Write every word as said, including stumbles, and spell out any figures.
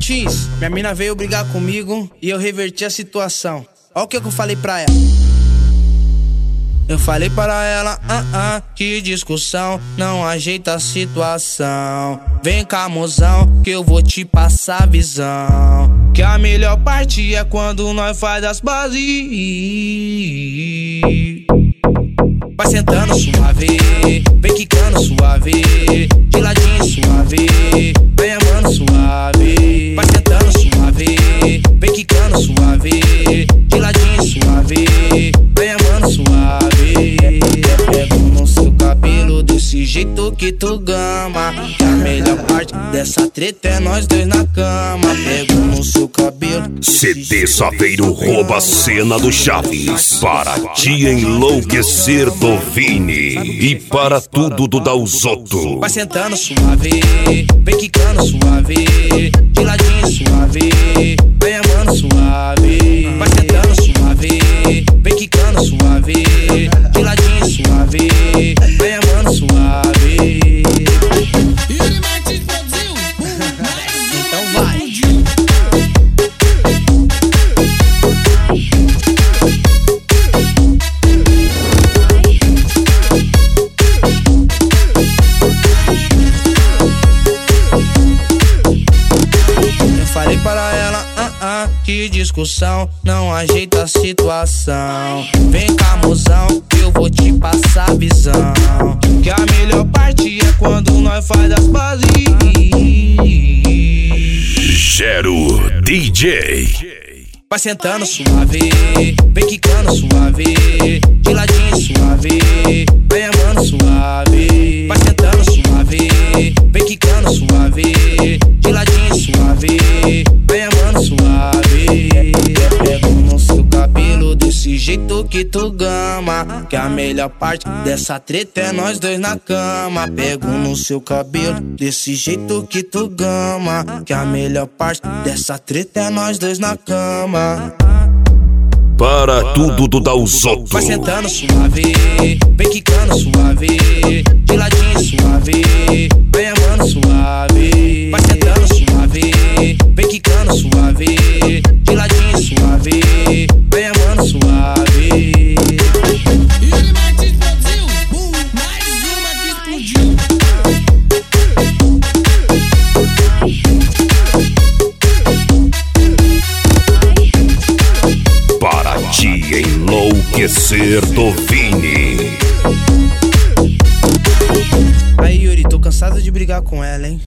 Martins, minha mina veio brigar comigo e eu reverti a situação. Olha o que eu falei pra ela. Eu falei para ela, ah, ah, que discussão não ajeita a situação. Vem cá, mozão, que eu vou te passar a visão. Que a melhor parte é quando nós faz as bases. Vai sentando suave, vem quicando suave, de ladinho suave, vai amando suave. Vai sentando suave, vem quicando suave, de ladinho suave, vai amando suave. Pego no seu cabelo desse jeito que tu gama. Que a melhor parte dessa treta é nós dois na cama. Pego no seu cabelo. C D Saveiro rouba a cena do Chaves para te enlouquecer do Vini e para tudo do Dalzotto. Vai sentando suave, vem quicando suave, de ladinho suave, vai amando suave. Vai sentando suave, vem quicando suave, de ladinho suave, vai amando suave. Então vai. Falei para ela, ah, ah, que discussão não ajeita a situação. Vem cá, mozão, que eu vou te passar a visão. Que a melhor parte é quando nós faz as bases. Gero D J. Vai sentando suave, vem quicando suave, de ladinho suave, vai amando suave. Vai sentando suave, vem quicando suave, de ladinho suave, vai amando suave. Pego no seu cabelo desse jeito que tu gama. Que a melhor parte dessa treta é nós dois na cama. Pego no seu cabelo desse jeito que tu gama. Que a melhor parte dessa treta é nós dois na cama. Para tudo do Dalzotto. Vai sentando suave, vem quicando suave, de ladinho suave, vai amando suave. Vai sentando suave, vem quicando suave, de ladinho suave, vai amando suave. Ele Martins produziu, bum, mais uma que explodiu. Para te enlouquecer do Vini. Aí, Yuri, tô cansado de brigar com ela, hein?